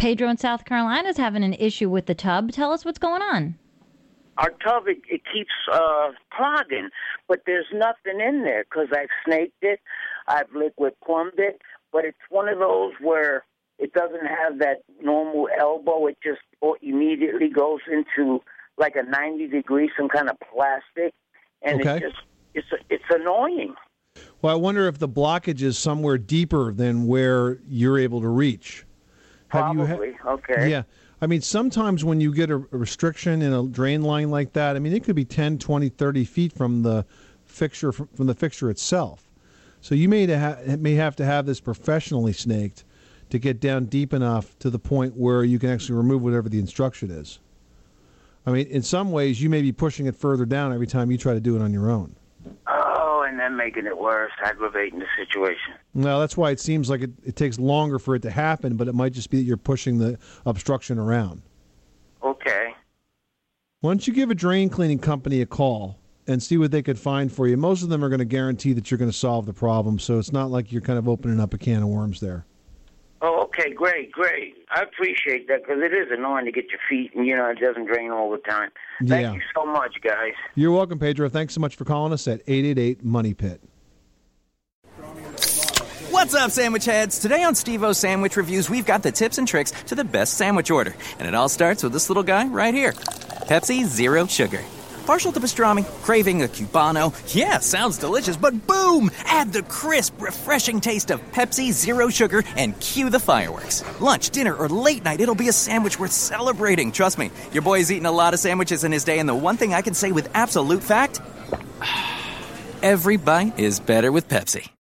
Pedro in South Carolina is having an issue with the tub. Tell us what's going on. Our tub, it keeps clogging, but there's nothing in there because I've snaked it, I've liquid plumbed it, but it's one of those where it doesn't have that normal elbow. It just immediately goes into like a 90 degree, some kind of plastic, and it's annoying. Well, I wonder if the blockage is somewhere deeper than where you're able to reach. Probably, okay. Yeah. I mean, sometimes when you get a restriction in a drain line like that, I mean, it could be 10, 20, 30 feet from the fixture from the fixture itself. So you may have to have this professionally snaked to get down deep enough to the point where you can actually remove whatever the instruction is. I mean, in some ways, you may be pushing it further down every time you try to do it on your own. Oh, and then making it worse, aggravating the situation. Well, that's why it seems like it takes longer for it to happen, but it might just be that you're pushing the obstruction around. Okay. Why don't you give a drain cleaning company a call and see what they could find for you? Most of them are going to guarantee that you're going to solve the problem, so it's not like you're kind of opening up a can of worms there. Oh, okay, great. I appreciate that because it is annoying to get your feet and, it doesn't drain all the time. Thank you so much, guys. You're welcome, Pedro. Thanks so much for calling us at 888-MONEY-PIT. What's up, sandwich heads? Today on Steve-O's Sandwich Reviews, we've got the tips and tricks to the best sandwich order. And it all starts with this little guy right here. Pepsi Zero Sugar. Partial to pastrami, craving a Cubano. Yeah, sounds delicious, but boom! Add the crisp, refreshing taste of Pepsi Zero Sugar and cue the fireworks. Lunch, dinner, or late night, it'll be a sandwich worth celebrating. Trust me, your boy's eaten a lot of sandwiches in his day, and the one thing I can say with absolute fact, every bite is better with Pepsi.